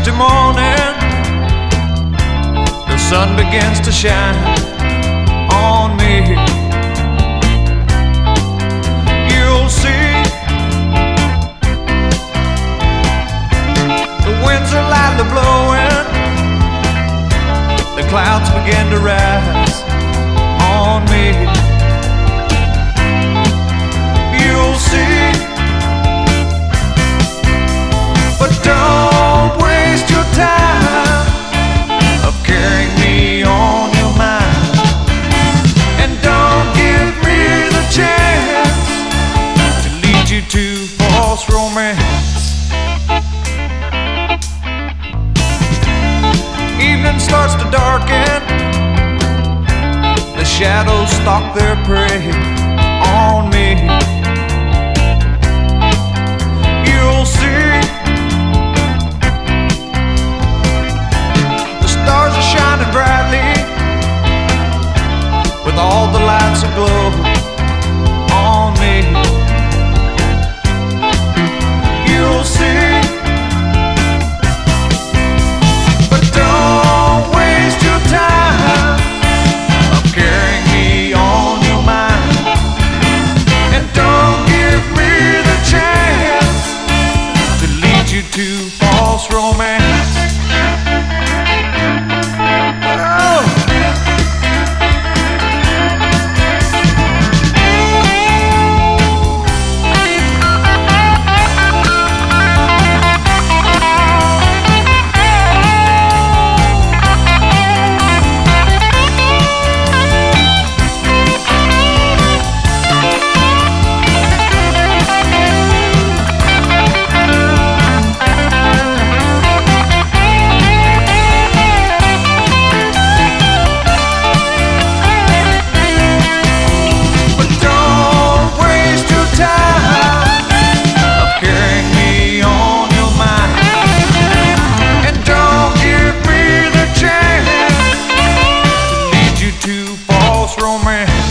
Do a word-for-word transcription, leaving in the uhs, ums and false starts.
Tuesday morning, the sun begins to shine on me. You'll see the winds are lightly blowing, the clouds begin to rise on me. You'll see, but don't waste your time of carrying me on your mind, and don't give me the chance to lead you to false romance. Evening starts to darken, the shadows stalk their prey on me. You'll see the stars are shining brightly with all the lights aglow on me. You'll see, but don't waste your time of carrying me on your mind, and don't give me the chance to lead you to false romance. Oh. Romance.